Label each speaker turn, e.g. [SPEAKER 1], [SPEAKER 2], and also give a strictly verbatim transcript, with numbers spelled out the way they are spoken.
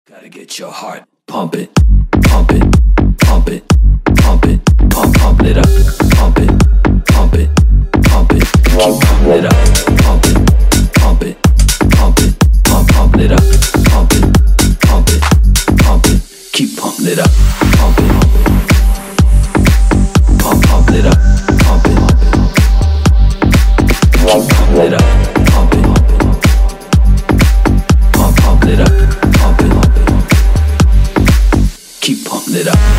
[SPEAKER 1] Gotta get your heart pumping, pump it, pump it, pump it, pump, pump it up, pump it, pump it, pump it, keep pumping it up, pump it, pump it, pump it, pump, pump it up, pump it, pump it, pump it, keep pumping it up, pump it, pump, pump it up, pump it, keep pumping it up, pump it, pump, pump it up, pump it, keep pumping it up.